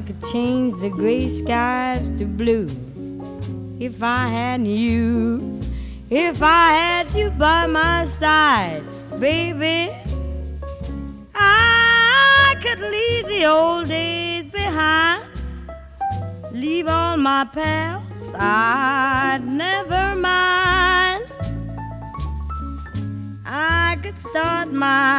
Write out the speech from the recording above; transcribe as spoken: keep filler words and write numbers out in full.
could change the gray skies to blue if I had you, if I had you by my side, baby. I could leave the old days behind, leave all my pals, I'd never mind. I could start my